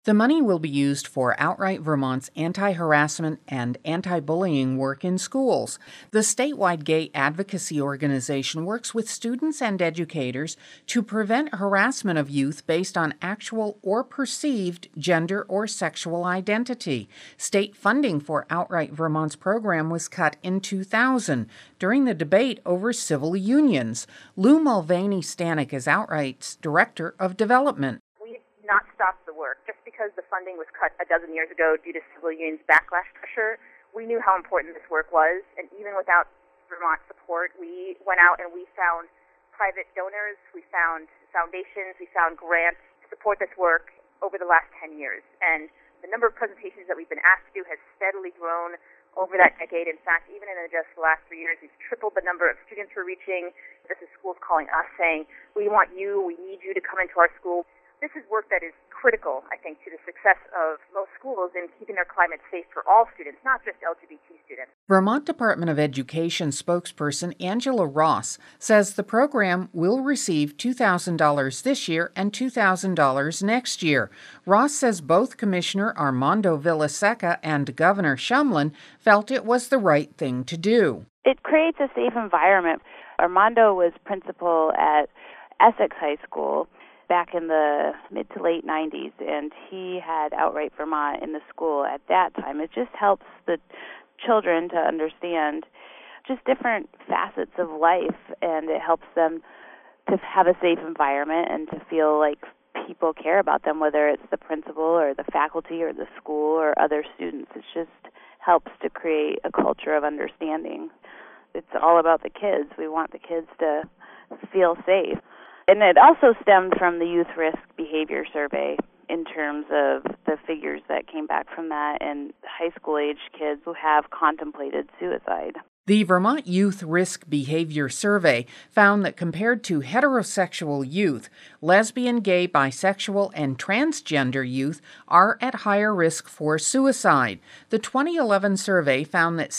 The money will be used for Outright Vermont's anti-harassment and anti-bullying work in schools. The statewide gay advocacy organization works with students and educators to prevent harassment of youth based on actual or perceived gender or sexual identity. State funding for Outright Vermont's program was cut in 2000 during the debate over civil unions. Lou Mulvaney-Stanek is Outright's Director of Development. Not stop the work. Just because the funding was cut a dozen years ago due to civil unions' backlash pressure, we knew how important this work was, and even without Vermont support, we went out and we found private donors, we found foundations, we found grants to support this work over the last 10 years. And the number of presentations that we've been asked to do has steadily grown over that decade. In fact, even in just the last 3 years, we've tripled the number of students we're reaching. This is schools calling us saying, we want you, we need you to come into our school. This is work that is critical, I think, to the success of most schools in keeping their climate safe for all students, not just LGBT students. Vermont Department of Education spokesperson Angela Ross says the program will receive $2,000 this year and $2,000 next year. Ross says both Commissioner Armando Villaseca and Governor Shumlin felt it was the right thing to do. It creates a safe environment. Armando was principal at Essex High School back in the mid to late 90s, and he had Outright Vermont in the school at that time. It just helps the children to understand just different facets of life, and it helps them to have a safe environment and to feel like people care about them, whether it's the principal or the faculty or the school or other students. It just helps to create a culture of understanding. It's all about the kids. We want the kids to feel safe. And it also stemmed from the Youth Risk Behavior Survey in terms of the figures that came back from that and high school-age kids who have contemplated suicide. The Vermont Youth Risk Behavior Survey found that compared to heterosexual youth, lesbian, gay, bisexual, and transgender youth are at higher risk for suicide. The 2011 survey found that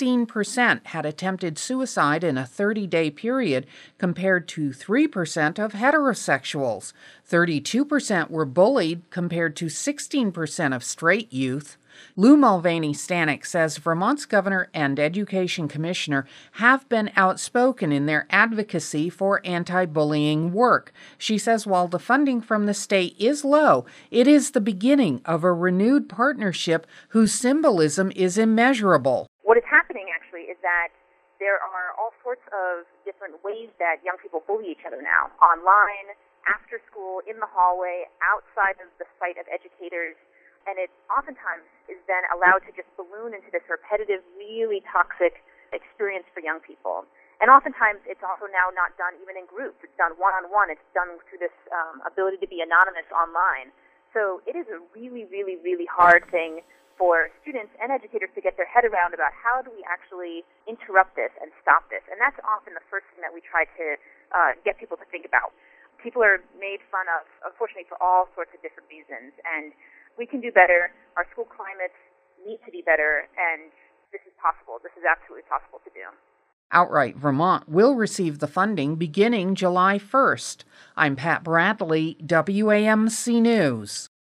16% had attempted suicide in a 30-day period compared to 3% of heterosexuals. 32% were bullied compared to 16% of straight youth. Lou Mulvaney-Stanek says Vermont's governor and education commissioner have been outspoken in their advocacy for anti-bullying work. She says while the funding from the state is low, it is the beginning of a renewed partnership whose symbolism is immeasurable. What is happening, actually, is that there are all sorts of different ways that young people bully each other now. Online, after school, in the hallway, outside of the sight of educators. And it oftentimes is then allowed to just balloon into this repetitive, really toxic experience for young people. And oftentimes it's also now not done even in groups. It's done one-on-one. It's done through this ability to be anonymous online. So it is a really, really, really hard thing for students and educators to get their head around about how do we actually interrupt this and stop this. And that's often the first thing that we try to get people to think about. People are made fun of, unfortunately, for all sorts of different reasons. And we can do better. Our school climates need to be better, and this is possible. This is absolutely possible to do. Outright Vermont will receive the funding beginning July 1st. I'm Pat Bradley, WAMC News.